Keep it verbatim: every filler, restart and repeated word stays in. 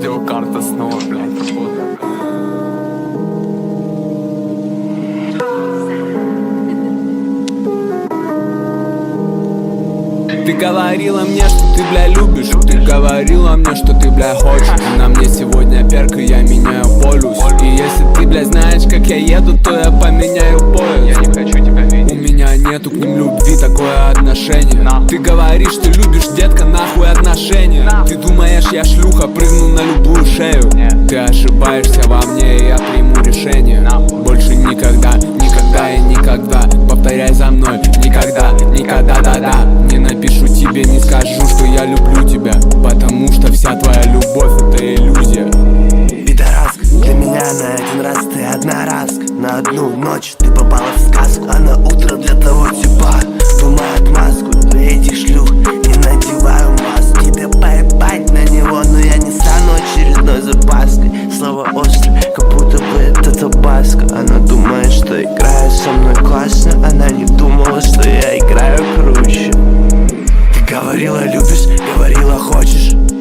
Видеокарта снова, блядь, работает. Ты говорила мне, что ты, бля, любишь. Ты говорила мне, что ты, бля, хочешь. На мне сегодня перка, я меняю полюс. И если ты, бля, знаешь, как я еду, то я поменяю поезд. Я не хочу тебя видеть. У меня нету к ним любви, такое отношение. Ты говоришь, ты любишь, детка, нахуй отношения. Ты думаешь, я шлюха, прыгну на любую шею. Ты ошибаешься во мне, и я приму решение. Больше никогда, никогда и никогда. Повторяй за мной, никогда, никогда, да-да. Не напишу тебе, не скажу, что я люблю тебя, потому что вся твоя любовь — это иллюзия. Пидораска, для меня на один раз ты одноразка. На одну ночь ты попала в сказку, а на утро для того типа думаю отмазку. Для этих шлюх не надеваю маску. Тебе поебать на него, но я не стану очередной запаской. Слово острое, как будто бы это табаско. Она думает, что играет со мной классно. Она не думала, что я играю круче. Ты говорила любишь, говорила хочешь.